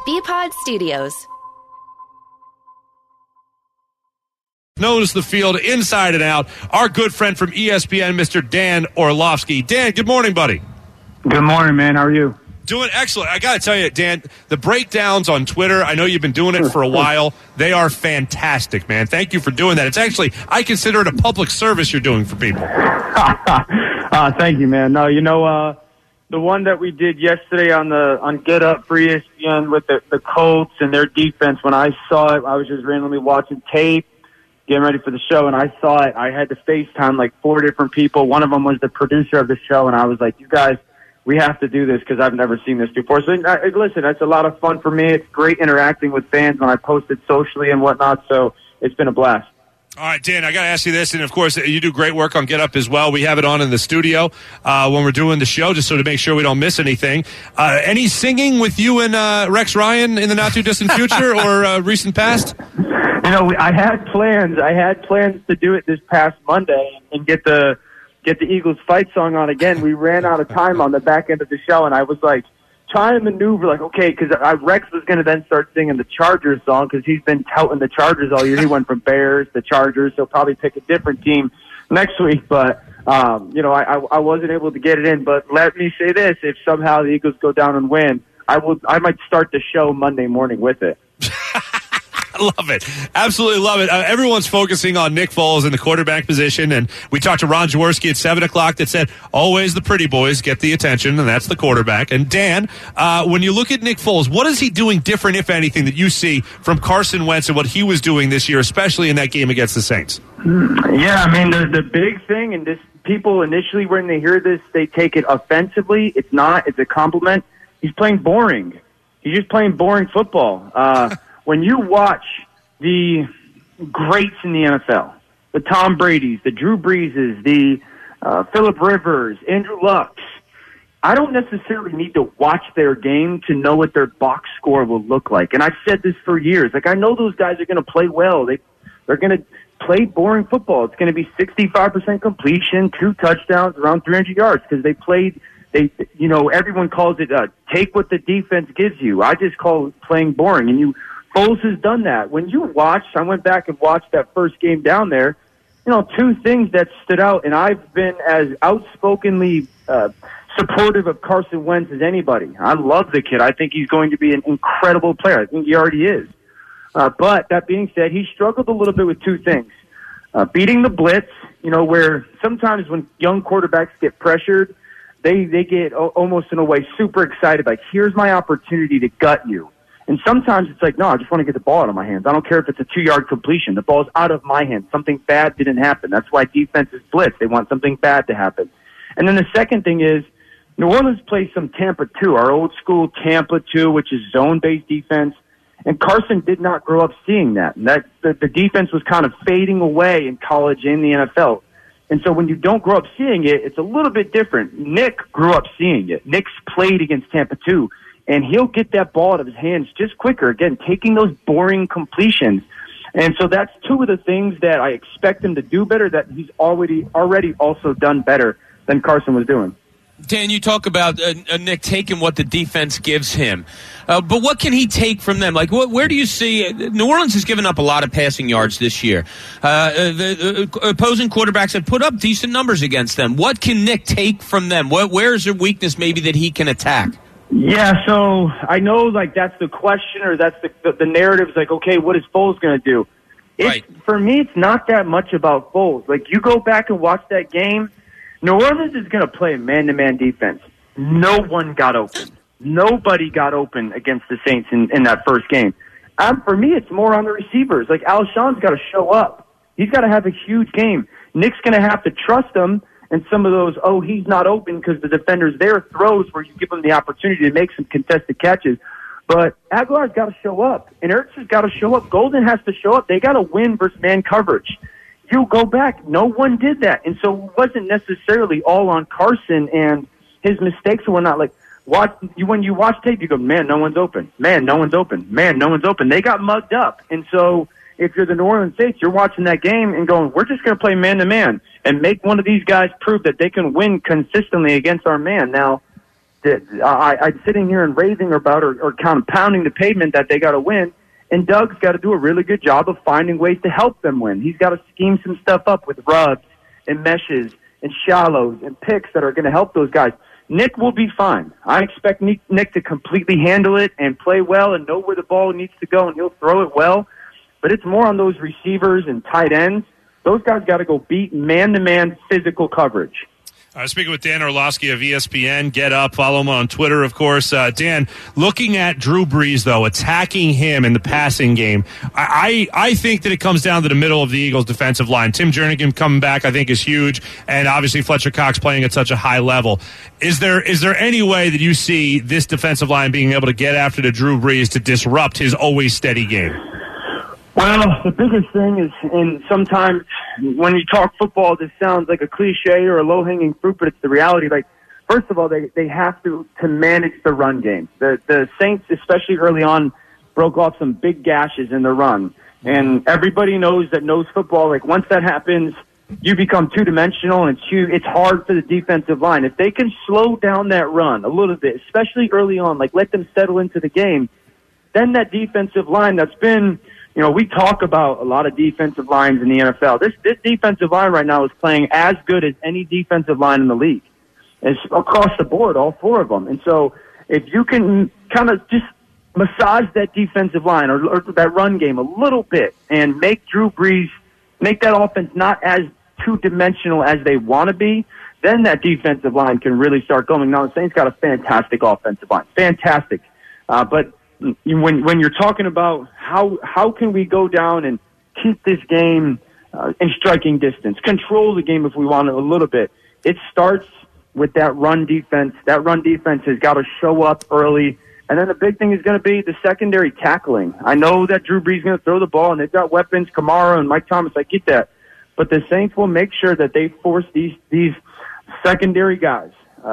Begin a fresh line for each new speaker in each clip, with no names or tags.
BPod Studios.
Knows the field inside and out. Our good friend from ESPN, Mr. Dan Orlovsky. Dan, good morning, buddy.
Good morning, man. How are you?
Doing excellent. I got to tell you, Dan, the breakdowns on Twitter, I know you've been doing it for a while. They are fantastic, man. Thank you for doing that. It's actually, I consider it a public service you're doing for people.
Thank you, man. No, the one that we did yesterday on Get Up for ESPN with the Colts and their defense, when I saw it, I was just randomly watching tape, getting ready for the show, and I saw it. I had to FaceTime like 4 different people. One of them was the producer of the show, and I was like, you guys, we have to do this because I've never seen this before. So, listen, it's a lot of fun for me. It's great interacting with fans when I post it socially and whatnot, so it's been a blast.
All right, Dan, I got to ask you this, and of course, you do great work on Get Up as well. We have it on in the studio when we're doing the show, just so to make sure we don't miss anything. Any singing with you and Rex Ryan in the not-too-distant future or recent past?
I had plans. I had plans to do it this past Monday and get the Eagles fight song on again. We ran out of time on the back end of the show, and I was like, trying to maneuver, like, okay, because Rex was going to then start singing the Chargers song because he's been touting the Chargers all year. He went from Bears to Chargers. He'll probably pick a different team next week, but, I wasn't able to get it in. But let me say this, if somehow the Eagles go down and win, I might start the show Monday morning with it.
I love it. Absolutely love it. Everyone's focusing on Nick Foles in the quarterback position, and we talked to Ron Jaworski at 7 o'clock that said, always the pretty boys get the attention, and that's the quarterback. And Dan, when you look at Nick Foles, what is he doing different, if anything, that you see from Carson Wentz and what he was doing this year, especially in that game against the Saints?
Yeah, I mean, the big thing, and this people initially, when they hear this, they take it offensively. It's not. It's a compliment. He's playing boring. He's just playing boring football. When you watch the greats in the NFL, the Tom Brady's, the Drew Breeses, the Phillip Rivers, Andrew Luck, I don't necessarily need to watch their game to know what their box score will look like. And I've said this for years. Like, I know those guys are going to play well. They're going to play boring football. It's going to be 65% completion, 2 touchdowns, around 300 yards because they played. Everyone calls it take what the defense gives you. I just call it playing boring. And Foles has done that. When you watch, I went back and watched that first game down there, 2 things that stood out, and I've been as outspokenly supportive of Carson Wentz as anybody. I love the kid. I think he's going to be an incredible player. I think he already is. But that being said, he struggled a little bit with 2 things. Beating the blitz, where sometimes when young quarterbacks get pressured, they get almost in a way super excited, like, here's my opportunity to gut you. And sometimes it's like, no, I just want to get the ball out of my hands. I don't care if it's a 2-yard completion. The ball's out of my hands. Something bad didn't happen. That's why defenses blitz. They want something bad to happen. And then the second thing is, New Orleans plays some Tampa 2, our old school Tampa 2, which is zone-based defense. And Carson did not grow up seeing that. And the defense was kind of fading away in college and the NFL. And so when you don't grow up seeing it, it's a little bit different. Nick grew up seeing it. Nick's played against Tampa 2. And he'll get that ball out of his hands just quicker. Again, taking those boring completions. And so that's 2 of the things that I expect him to do better that he's already also done better than Carson was doing.
Dan, you talk about Nick taking what the defense gives him. But what can he take from them? Like, where do you see New Orleans has given up a lot of passing yards this year. The opposing quarterbacks have put up decent numbers against them. What can Nick take from them? Where is their weakness maybe that he can attack?
Yeah, so I know, like, that's the question, or that's the narrative is like, okay, what is Foles going to do?
Right.
For me, it's not that much about Foles. Like, you go back and watch that game, New Orleans is going to play man-to-man defense. No one got open. Nobody got open against the Saints in that first game. For me, it's more on the receivers. Like, Alshon's got to show up. He's got to have a huge game. Nick's going to have to trust him. And some of those, he's not open because the defender's there, throws where you give him the opportunity to make some contested catches. But Aguilar's got to show up, and Ertz has got to show up. Golden has to show up. They got to win versus man coverage. You go back, no one did that. And so it wasn't necessarily all on Carson and his mistakes and whatnot. Like, when you watch tape, you go, man, no one's open. Man, no one's open. Man, no one's open. They got mugged up. And so if you're the New Orleans Saints, you're watching that game and going, we're just going to play man-to-man and make one of these guys prove that they can win consistently against our man. Now, I'm sitting here and raving about or kind of pounding the pavement that they got to win. And Doug's got to do a really good job of finding ways to help them win. He's got to scheme some stuff up with rubs and meshes and shallows and picks that are going to help those guys. Nick will be fine. I expect Nick to completely handle it and play well and know where the ball needs to go, and he'll throw it well. But it's more on those receivers and tight ends. Those guys got to go beat man-to-man physical coverage.
Speaking with Dan Orlovsky of ESPN, Get Up, follow him on Twitter, of course. Dan, looking at Drew Brees, though, attacking him in the passing game, I think that it comes down to the middle of the Eagles' defensive line. Tim Jernigan coming back, I think, is huge, and obviously Fletcher Cox playing at such a high level. Is there any way that you see this defensive line being able to get after the Drew Brees to disrupt his always steady game?
Well, the biggest thing is, and sometimes when you talk football, this sounds like a cliche or a low-hanging fruit, but it's the reality. Like, first of all, they have to manage the run game. The Saints, especially early on, broke off some big gashes in the run. And everybody knows football, like, once that happens, you become two-dimensional, and it's hard for the defensive line. If they can slow down that run a little bit, especially early on, like let them settle into the game, then that defensive line that's been – we talk about a lot of defensive lines in the NFL. This defensive line right now is playing as good as any defensive line in the league. It's across the board, all four of them. And so if you can kind of just massage that defensive line or that run game a little bit and make Drew Brees, make that offense not as two-dimensional as they want to be, then that defensive line can really start going. Now, the Saints got a fantastic offensive line. Fantastic. But when you're talking about how can we go down and keep this game in striking distance, control the game if we want it a little bit, it starts with that run defense. That run defense has got to show up early. And then the big thing is going to be the secondary tackling. I know that Drew Brees is going to throw the ball, and they've got weapons, Kamara and Mike Thomas. I get that. But the Saints will make sure that they force these secondary guys,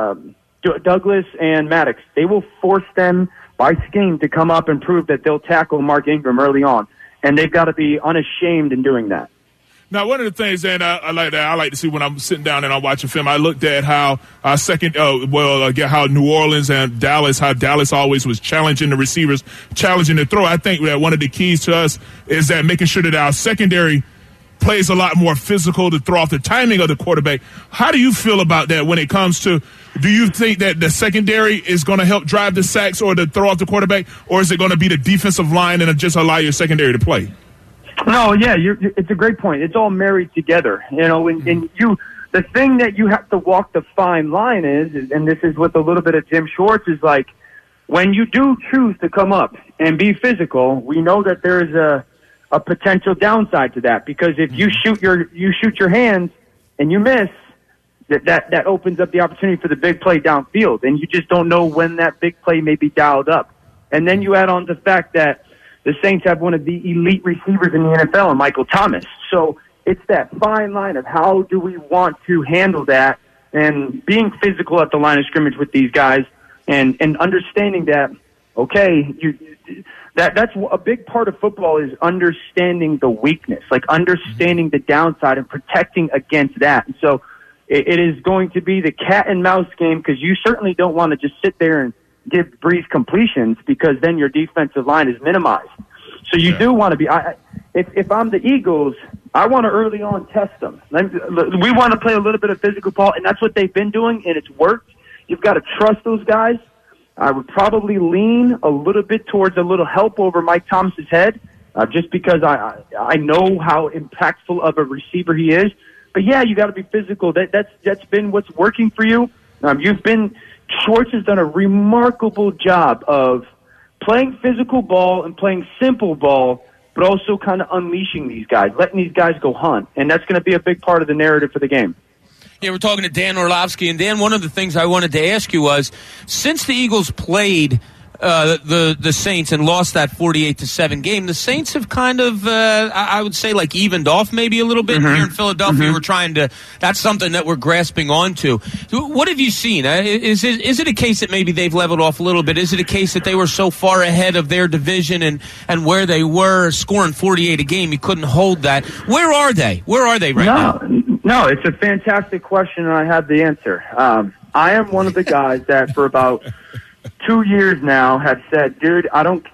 Douglas and Maddox, they will force them by scheme to come up and prove that they'll tackle Mark Ingram early on. And they've got to be unashamed in doing that.
Now, one of the things that I like to see when I'm sitting down and I'm watching film, I looked at how how New Orleans and Dallas, how Dallas always was challenging the receivers, challenging the throw. I think that one of the keys to us is that making sure that our secondary plays a lot more physical to throw off the timing of the quarterback. How do you feel about that when it comes to, do you think that the secondary is going to help drive the sacks or to throw off the quarterback, or is it going to be the defensive line and just allow your secondary to play?
No, yeah, it's a great point. It's all married together, and the thing that you have to walk the fine line is, and this is with a little bit of Jim Schwartz, is like when you do choose to come up and be physical, we know that there is a potential downside to that, because if you shoot your hands and you miss, that opens up the opportunity for the big play downfield, and you just don't know when that big play may be dialed up. And then you add on the fact that the Saints have one of the elite receivers in the NFL, Michael Thomas. So it's that fine line of how do we want to handle that, and being physical at the line of scrimmage with these guys, and understanding that, okay, that's a big part of football, is understanding the weakness, like understanding the downside and protecting against that. And so it is going to be the cat and mouse game, because you certainly don't want to just sit there and give Brees completions, because then your defensive line is minimized. So you do want to be. If I'm the Eagles, I want to early on test them. We want to play a little bit of physical ball, and that's what they've been doing, and it's worked. You've got to trust those guys. I would probably lean a little bit towards a little help over Mike Thomas's head, just because I know how impactful of a receiver he is. But yeah, you got to be physical. That's been what's working for you. Schwartz has done a remarkable job of playing physical ball and playing simple ball, but also kind of unleashing these guys, letting these guys go hunt. And that's going to be a big part of the narrative for the game.
Yeah, we're talking to Dan Orlovsky. And Dan, one of the things I wanted to ask you was, since the Eagles played the Saints and lost that 48-7 game, the Saints have kind of, I would say, like evened off maybe a little bit. Here in Philadelphia. We're that's something that we're grasping onto. What have you seen? Is it a case that maybe they've leveled off a little bit? Is it a case that they were so far ahead of their division and where they were scoring 48 a game, you couldn't hold that? Where are they? Where are they right now?
No, it's a fantastic question, and I have the answer. I am one of the guys that for about 2 years now have said, dude,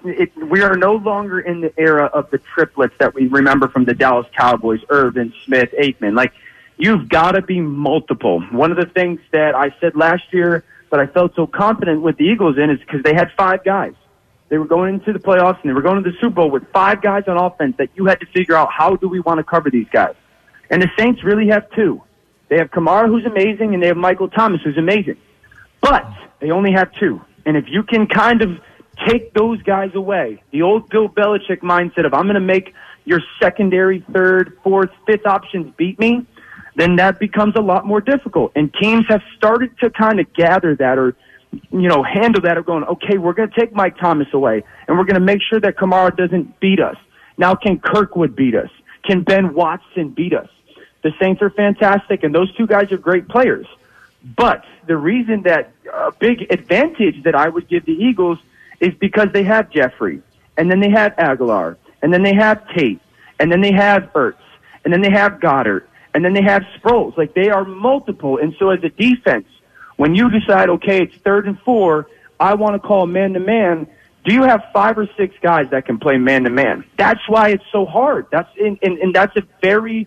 we are no longer in the era of the triplets that we remember from the Dallas Cowboys, Irvin, Smith, Aikman. Like, you've got to be multiple. One of the things that I said last year that I felt so confident with the Eagles in is because they had 5 guys. They were going into the playoffs and they were going to the Super Bowl with 5 guys on offense that you had to figure out, how do we want to cover these guys? And the Saints really have 2. They have Kamara, who's amazing, and they have Michael Thomas, who's amazing. But they only have 2. And if you can kind of take those guys away, the old Bill Belichick mindset of I'm going to make your secondary, third, fourth, fifth options beat me, then that becomes a lot more difficult. And teams have started to kind of gather that or, handle that of going, okay, we're going to take Mike Thomas away, and we're going to make sure that Kamara doesn't beat us. Now, can Kirkwood beat us? Can Ben Watson beat us? The Saints are fantastic, and those 2 guys are great players. But the reason that a big advantage that I would give the Eagles is because they have Jeffrey, and then they have Aguilar, and then they have Tate, and then they have Ertz, and then they have Goddard, and then they have Sproles. Like, they are multiple. And so as a defense, when you decide, okay, it's 3rd and 4, I want to call man-to-man, do you have 5 or 6 guys that can play man-to-man? That's why it's so hard. And that's a very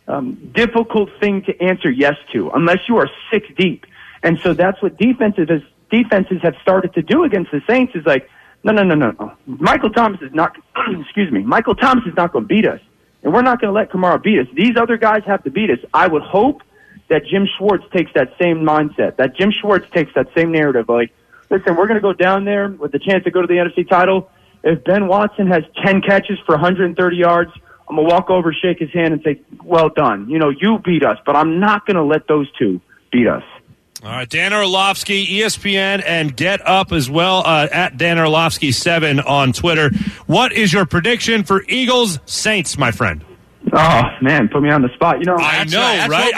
difficult thing to answer yes to, unless you are 6 deep. And so that's what defenses have started to do against the Saints is like, no. Michael Thomas is not, Michael Thomas is not going to beat us. And we're not going to let Kamara beat us. These other guys have to beat us. I would hope that Jim Schwartz takes that same mindset, that Jim Schwartz takes that same narrative. Like, listen, we're going to go down there with the chance to go to the NFC title. If Ben Watson has 10 catches for 130 yards, I'm going to walk over, shake his hand, and say, well done. You beat us, but I'm not going to let those 2 beat us.
All right, Dan Orlovsky, ESPN, and Get Up as well, at Dan Orlovsky7 on Twitter. What is your prediction for Eagles-Saints, my friend?
Oh, man, put me on the spot.
I know, right?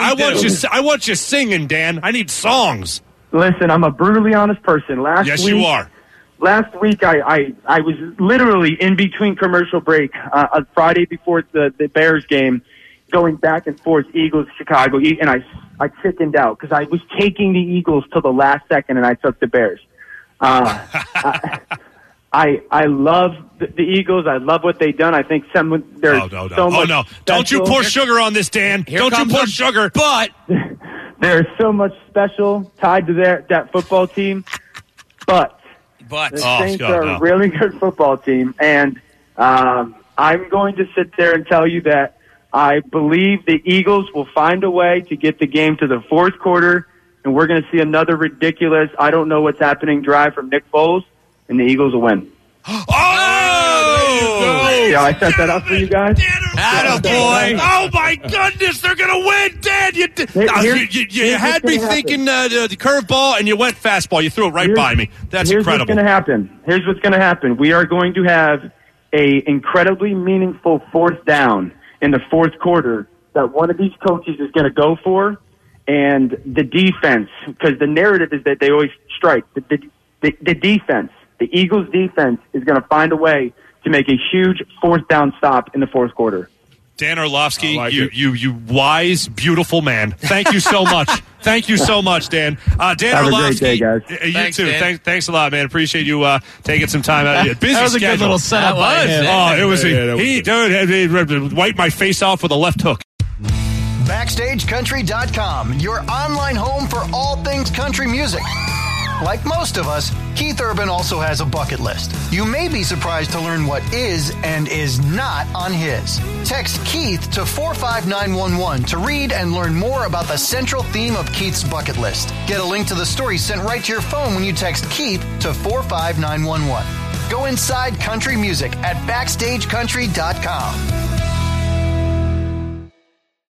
I want you singing, Dan. I need songs.
Listen, I'm a brutally honest person.
Yes, you are.
Last week, I was literally in between commercial break on Friday before the Bears game, going back and forth, Eagles, Chicago, and I chickened out because I was taking the Eagles till the last second, and I took the Bears. I love the Eagles. I love what they've done. I think so much.
Don't you pour sugar on this, Dan. Don't you pour sugar. But
there's so much special tied to that football team. But the Saints are a really good football team, and I'm going to sit there and tell you that I believe the Eagles will find a way to get the game to the 4th quarter, and we're going to see another ridiculous, I don't know what's happening drive from Nick Foles, and the Eagles will win. Yeah, I set that up for you guys.
Attaboy. Oh, my goodness, they're going to win, Dan. You had me thinking the curveball, and you went fastball. You threw it right by me. That's incredible.
Here's what's going to happen. We are going to have a incredibly meaningful 4th down in the 4th quarter that one of these coaches is going to go for, and the defense, because the narrative is that they always strike. The defense, the Eagles' defense, is going to find a way to make a huge 4th down stop in the 4th quarter.
Dan Orlovsky, you wise, beautiful man. Thank you so much. Thank you so much, Dan. Dan
Have
Orlovsky.
A great day, guys.
You
Thanks,
too.
Thanks
a lot, man. Appreciate you taking some time out of your busy
That was a
schedule.
good little setup by him.
Oh, it was. He wiped my face off with a left hook.
BackstageCountry.com, your online home for all things country music. Like most of us, Keith Urban also has a bucket list. You may be surprised to learn what is and is not on his. Text Keith to 45911 to read and learn more about the central theme of Keith's bucket list. Get a link to the story sent right to your phone when you text Keith to 45911. Go inside country music at BackstageCountry.com.